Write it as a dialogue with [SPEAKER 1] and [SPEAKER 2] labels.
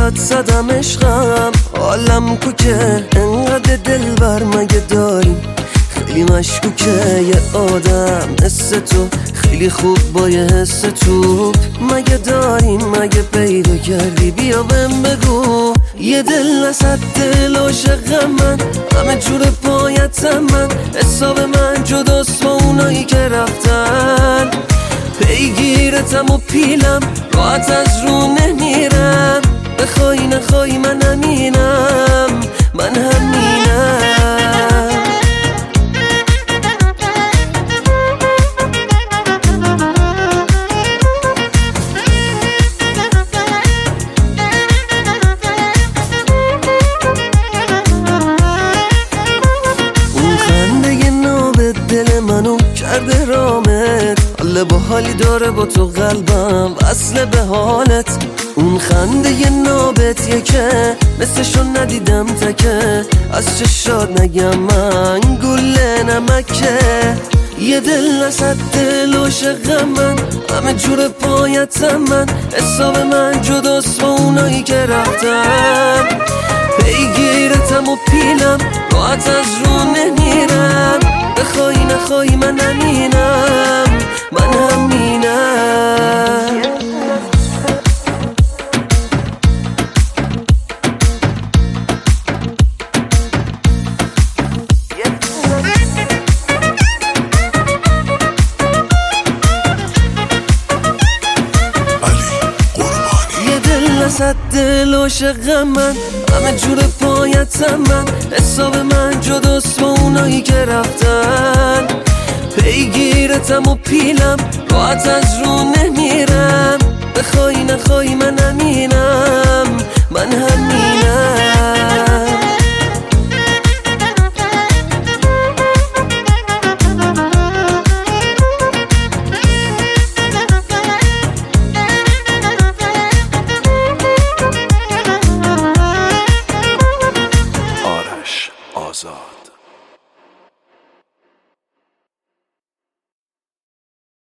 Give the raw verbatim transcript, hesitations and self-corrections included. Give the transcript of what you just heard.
[SPEAKER 1] واسط زدم عشقم، حالم کوکه انقدر دلبر مگه داری؟ خیلی مشکوکه یه آدم مثل تو، خیلی خوب با یه حس تو. مگه داریم مگه پیدا کردی؟ بیا بهم بگو. یه دل وسط دل عاشق من، همه جور پایتم من، حساب من جداست با اونایی که رفتن. پیگیرتم و پیلم، راحت از رو نمیرم. بخوای نخوای من همینم، من همینم. اون خنده ناب دل منو کرده رامت، حالا با حالی داره با تو قلبم وصله به حالت. اون خنده نابتیه که مثلشو ندیدم تکه، از چشات نگم من گله نمکه. یه دل وسط دل عاشق من، همه جور پایتم من، حساب من جداست با اونایی که رفتن. پیگیرتم و پیلم، راحت از رو نمیرم. بخوای نخوای من همینم، من همینم. وسط دل عاشق من، همه جور پایتم من، حساب من جداست با اونایی که رفتن. پیگیرتم و پیلم، راحت از رو نمیرم.